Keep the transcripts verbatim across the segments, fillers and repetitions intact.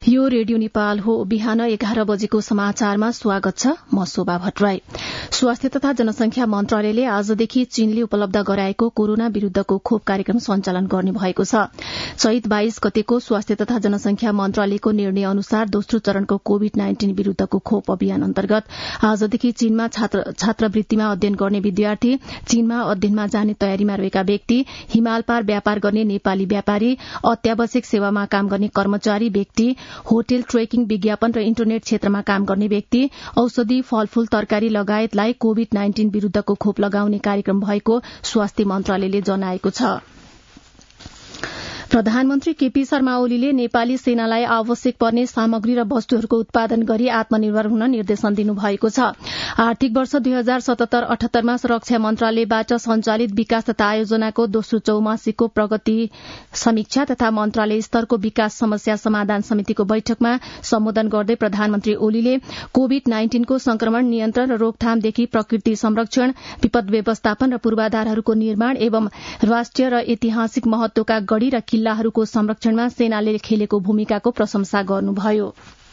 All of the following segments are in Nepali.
यो रेडियो नेपाल हो। बिहान एघार बजेको समाचारमा स्वागत छ। म शोभा भट्टराई। स्वास्थ्य तथा जनसंख्या मन्त्रालयले आजदेखि चीनले उपलब्ध गराएको कोरोना विरूद्धको खोप कार्यक्रम सञ्चालन गर्ने भएको छ। चैत बाइस गतेको स्वास्थ्य तथा जनसंख्या मन्त्रालयको निर्णय अनुसार दोस्रो चरणको कोविड नाइन्टीन विरूद्धको खोप अभियान अन्तर्गत आजदेखि चीनमा छात्रवृत्तिमा अध्ययन गर्ने विद्यार्थी, चीनमा अध्ययनमा जाने तयारीमा रहेका व्यक्ति, हिमाल पार व्यापार गर्ने नेपाली व्यापारी, अत्यावश्यक सेवामा काम गर्ने कर्मचारी व्यक्ति, होटल, ट्रेकिङ, विज्ञापन र इन्टरनेट क्षेत्रमा काम गर्ने व्यक्ति, औषधि, फलफूल, तरकारी लगायतलाई कोविड नाइन्टीन विरूद्धको खोप लगाउने कार्यक्रम भएको स्वास्थ्य मन्त्रालयले जनाएको छ। प्रधानमन्त्री केपी शर्मा ओलीले नेपाली सेनालाई आवश्यक पर्ने सामग्री र वस्तुहरूको उत्पादन गरी आत्मनिर्भर हुन निर्देशन दिनुभएको छ। आर्थिक वर्ष दुई हजार सतहत्तर अठहत्तरमा रक्षा मन्त्रालयबाट सञ्चालित विकास तथा आयोजनाको दोस्रो चौमासिकको प्रगति समीक्षा तथा मन्त्रालय स्तरको विकास समस्या समाधान समितिको बैठकमा सम्बोधन गर्दै प्रधानमन्त्री ओलीले कोविड नाइन्टीनको संक्रमण नियन्त्रण र रोकथामदेखि प्रकृति संरक्षण, विपद व्यवस्थापन र पूर्वाधारहरूको निर्माण एवं राष्ट्रिय र ऐतिहासिक महत्वका गढ़ी र किल्लाहरूको संरक्षणमा सेनाले खेलेको भूमिकाको प्रशंसा गर्नुभयो।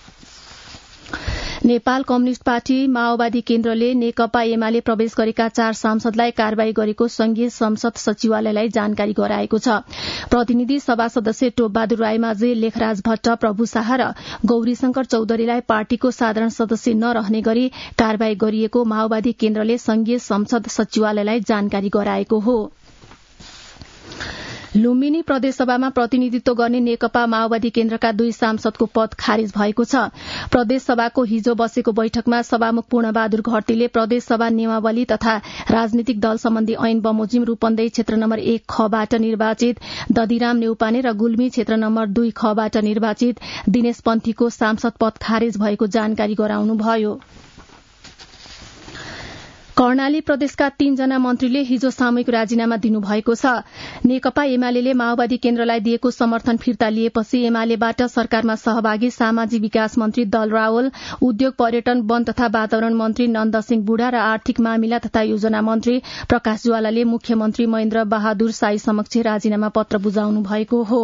नेपाल कम्युनिष्ट पार्टी माओवादी केन्द्रले नेकपा एमाले प्रवेश गरेका चार सांसदलाई कारवाही गरेको संघीय संसद सचिवालयलाई जानकारी गराएको छ। प्रतिनिधि सभा सदस्य टोपबहादुर रायमाझी, लेखराज भट्ट, प्रभु शाह र गौरीशंकर चौधरीलाई पार्टीको साधारण सदस्य नरहने गरी कारवाही गरिएको माओवादी केन्द्रले संघीय संसद सचिवालयलाई जानकारी गराएको हो। लुम्बिनी प्रदेशसभामा प्रतिनिधित्व गर्ने नेकपा माओवादी केन्द्रका दुई सांसदको पद खारिज भएको छ। प्रदेशसभाको हिजो बसेको बैठकमा सभामुख पूर्णबहादुर घरतीले प्रदेशसभा नियमावली तथा राजनीतिक दल सम्बन्धी ऐन बमोजिम रूपन्देही क्षेत्र नम्बर एक खबाट निर्वाचित दधिराम नेउपाने र गुल्मी क्षेत्र नम्बर दुई खबाट निर्वाचित दिनेश पन्थीको सांसद पद खारिज भएको जानकारी गराउनुभयो। कर्णाली प्रदेशका तीनजना मन्त्रीले हिजो सामूहिक राजीनामा दिनुभएको छ। नेकपा एमाले माओवादी केन्द्रलाई दिएको समर्थन फिर्ता लिएपछि एमालेबाट सरकारमा सहभागी सामाजिक विकास मन्त्री दल रावल, उद्योग, पर्यटन, वन तथा वातावरण मन्त्री नन्दसिंह बुढा र आर्थिक मामिला तथा योजना मन्त्री प्रकाश ज्वालाले मुख्यमन्त्री महेन्द्र बहादुर साई समक्ष राजीनामा पत्र बुझाउनु भएको हो।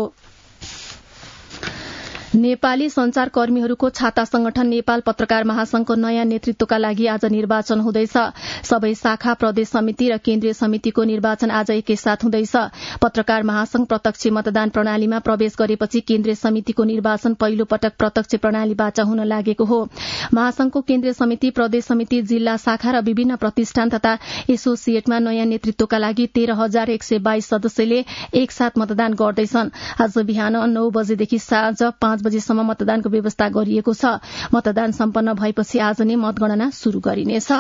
नेपाली संचारकर्मीहरूको छाता संगठन नेपाल पत्रकार महासंघको नयाँ नेतृत्वका लागि आज निर्वाचन हुँदैछ। सबै शाखा, प्रदेश समिति र केन्द्रीय समितिको निर्वाचन आज एकैसाथ हुँदैछ। पत्रकार महासंघ प्रत्यक्ष मतदान प्रणालीमा प्रवेश गरेपछि केन्द्रीय समितिको निर्वाचन पहिलो पटक प्रत्यक्ष प्रणालीबाट हुन लागेको हो। महासंघको केन्द्रीय समिति, प्रदेश समिति, जिल्ला शाखा र विभिन्न प्रतिष्ठान तथा एसोसिएटमा नयाँ नेतृत्वका लागि तेह्र हजार एक सय बाइस सदस्यले एकसाथ मतदान गर्दैछन्। आज बिहान नौ बजेदेखि साँझ पाँच बजेसम्म मतदानको व्यवस्था गरिएको छ। मतदान सम्पन्न भएपछि आज नै मतगणना शुरू गरिनेछ।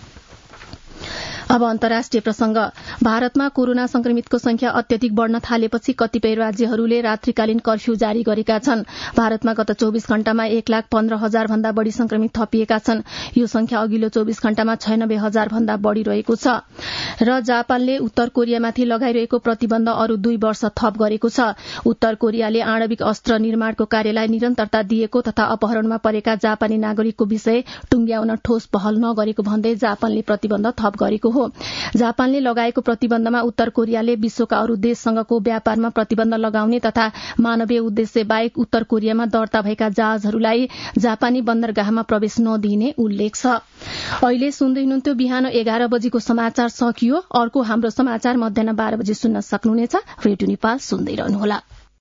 अब अन्तर्राष्ट्रिय प्रसंग। भारतमा कोरोना संक्रमितको संख्या अत्यधिक बढ़न थालेपछि कतिपय राज्यहरूले रात्रिकालीन कर्फ्यू जारी गरेका छन्। भारतमा गत चौविस घण्टामा एक लाख पन्ध्र हजार भन्दा बढ़ी संक्रमित थपिएका छन्। यो संख्या अघिल्लो चौविस घण्टामा छयानब्बे हजार भन्दा बढ़ी रहेको छ। र जापानले उत्तर कोरियामाथि लगाइरहेको प्रतिबन्ध अरू दुई वर्ष थप गरेको छ। उत्तर कोरियाले आणविक अस्त्र निर्माणको कार्यलाई निरन्तरता दिएको तथा अपहरणमा परेका जापानी नागरिकको विषय टुंग्याउन ठोस पहल नगरेको भन्दै जापानले प्रतिबन्ध थप गरेको हो। जापानले लगाएको प्रतिबन्धमा उत्तर कोरियाले विश्वका अरू देशसँगको व्यापारमा प्रतिबन्ध लगाउने तथा मानवीय उद्देश्य बाहेक उत्तर कोरियामा दर्ता भएका जहाजहरूलाई जापानी बन्दरगाहमा प्रवेश नदिने उल्लेख छ। अहिले सुन्दै हुनुहुन्थ्यो बिहान एघार बजेको समाचार सकियो। अर्को हाम्रो समाचार मध्याह बाह्र बजे सुन्न सक्नुहुनेछ। रेडियो नेपाल सुन्दै रहनुहोला।